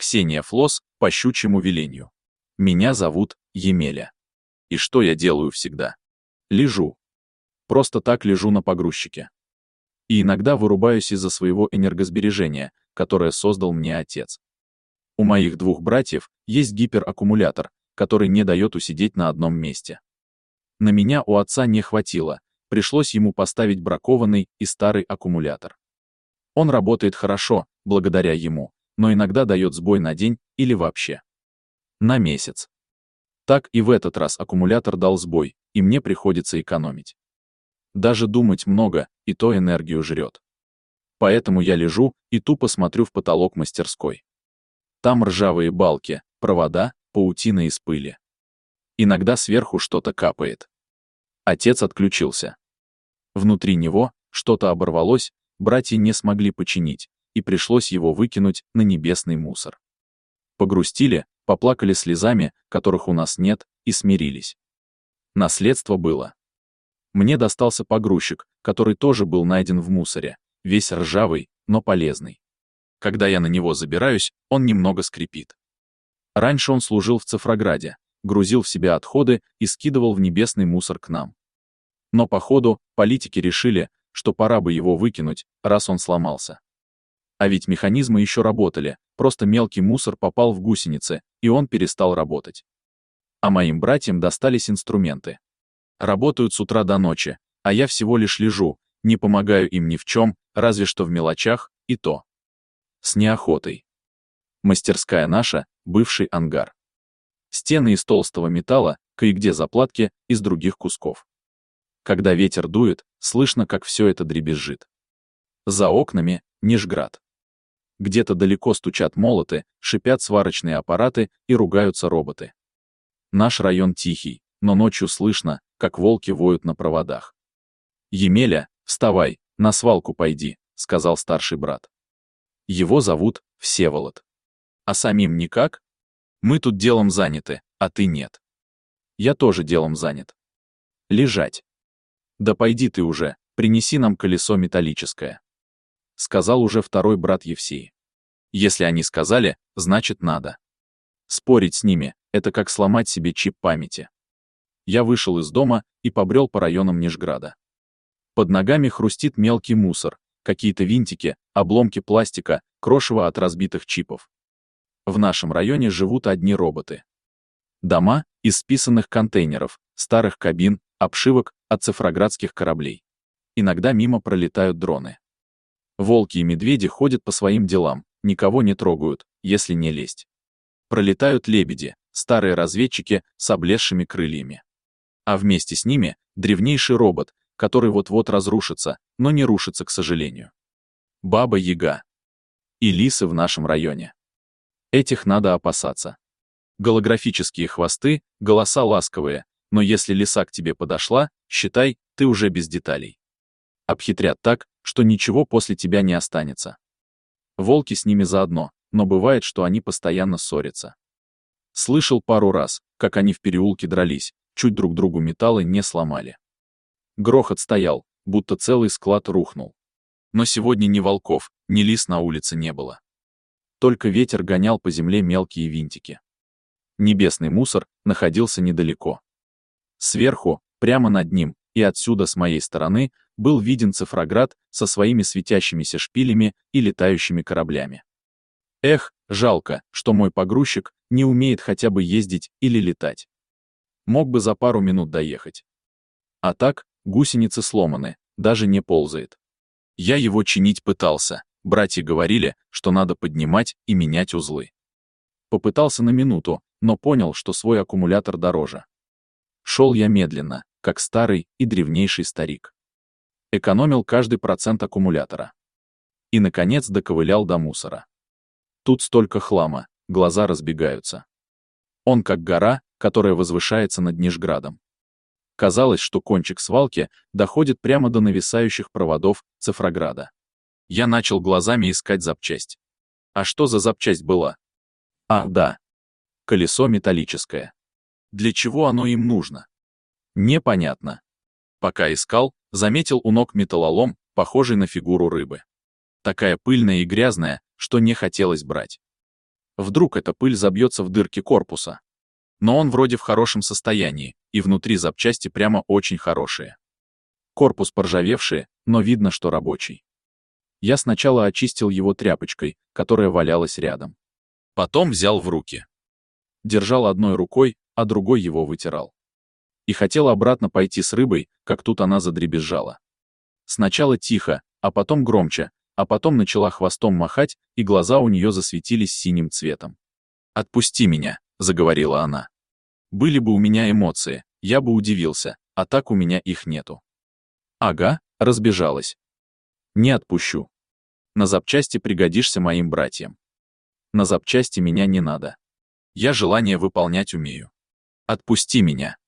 Ксения Флос, по щучьему велению. Меня зовут Емеля. И что я делаю всегда? Лежу. Просто так лежу на погрузчике. И иногда вырубаюсь из-за своего энергосбережения, которое создал мне отец. У моих двух братьев есть гипераккумулятор, который не дает усидеть на одном месте. На меня у отца не хватило, пришлось ему поставить бракованный и старый аккумулятор. Он работает хорошо, благодаря ему, но иногда дает сбой на день или вообще на месяц. Так и в этот раз аккумулятор дал сбой, и мне приходится экономить. Даже думать много, и то энергию жрет. Поэтому я лежу и тупо смотрю в потолок мастерской. Там ржавые балки, провода, паутина из пыли. Иногда сверху что-то капает. Отец отключился. Внутри него что-то оборвалось, братья не смогли починить, и пришлось его выкинуть на небесный мусор. Погрустили, поплакали слезами, которых у нас нет, и смирились. Наследство было. Мне достался погрузчик, который тоже был найден в мусоре, весь ржавый, но полезный. Когда я на него забираюсь, он немного скрипит. Раньше он служил в Цифрограде, грузил в себя отходы и скидывал в небесный мусор к нам. Но походу, политики решили, что пора бы его выкинуть, раз он сломался. А ведь механизмы еще работали, просто мелкий мусор попал в гусеницы, и он перестал работать. А моим братьям достались инструменты. Работают с утра до ночи, а я всего лишь лежу, не помогаю им ни в чем, разве что в мелочах, и то с неохотой. Мастерская наша — бывший ангар. Стены из толстого металла, кое-где заплатки из других кусков. Когда ветер дует, слышно, как все это дребезжит. За окнами — Нижград. Где-то далеко стучат молоты, шипят сварочные аппараты и ругаются роботы. Наш район тихий, но ночью слышно, как волки воют на проводах. «Емеля, вставай, на свалку пойди», — сказал старший брат. Его зовут Всеволод. А самим никак? Мы тут делом заняты, а ты нет. Я тоже делом занят. Лежать. Да пойди ты уже, принеси нам колесо металлическое. Сказал уже второй брат Евсей. Если они сказали, значит надо. Спорить с ними — это как сломать себе чип памяти. Я вышел из дома и побрел по районам Нижграда. Под ногами хрустит мелкий мусор, какие-то винтики, обломки пластика, крошево от разбитых чипов. В нашем районе живут одни роботы. Дома из списанных контейнеров, старых кабин, обшивок от цифроградских кораблей. Иногда мимо пролетают дроны. Волки и медведи ходят по своим делам, никого не трогают, если не лезть. Пролетают лебеди, старые разведчики с облезшими крыльями. А вместе с ними древнейший робот, который вот-вот разрушится, но не рушится, к сожалению. Баба-Яга. И лисы в нашем районе. Этих надо опасаться. Голографические хвосты, голоса ласковые, но если лиса к тебе подошла, считай, ты уже без деталей. Обхитрят так, что ничего после тебя не останется. Волки с ними заодно, но бывает, что они постоянно ссорятся. Слышал пару раз, как они в переулке дрались, чуть друг другу металлы не сломали. Грохот стоял, будто целый склад рухнул. Но сегодня ни волков, ни лис на улице не было. Только ветер гонял по земле мелкие винтики. Небесный мусор находился недалеко. Сверху, прямо над ним, и отсюда с моей стороны, был виден Цифроград со своими светящимися шпилями и летающими кораблями. Эх, жалко, что мой погрузчик не умеет хотя бы ездить или летать. Мог бы за пару минут доехать. А так, гусеницы сломаны, даже не ползает. Я его чинить пытался, братья говорили, что надо поднимать и менять узлы. Попытался на минуту, но понял, что свой аккумулятор дороже. Шел я медленно, как старый и древнейший старик. Экономил каждый процент аккумулятора. И, наконец, доковылял до мусора. Тут столько хлама, глаза разбегаются. Он как гора, которая возвышается над Нижградом. Казалось, что кончик свалки доходит прямо до нависающих проводов Цифрограда. Я начал глазами искать запчасть. А что за запчасть была? А, да. Колесо металлическое. Для чего оно им нужно? Непонятно. Пока искал, заметил у ног металлолом, похожий на фигуру рыбы. Такая пыльная и грязная, что не хотелось брать. Вдруг эта пыль забьется в дырки корпуса. Но он вроде в хорошем состоянии, и внутри запчасти прямо очень хорошие. Корпус поржавевший, но видно, что рабочий. Я сначала очистил его тряпочкой, которая валялась рядом. Потом взял в руки. Держал одной рукой, а другой его вытирал. И хотел обратно пойти с рыбой, как тут она задребезжала. Сначала тихо, а потом громче, а потом начала хвостом махать, и глаза у нее засветились синим цветом. «Отпусти меня», — заговорила она. «Были бы у меня эмоции, я бы удивился, а так у меня их нету». «Ага», — разбежалась. «Не отпущу. На запчасти пригодишься моим братьям. На запчасти меня не надо. Я желание выполнять умею. Отпусти меня».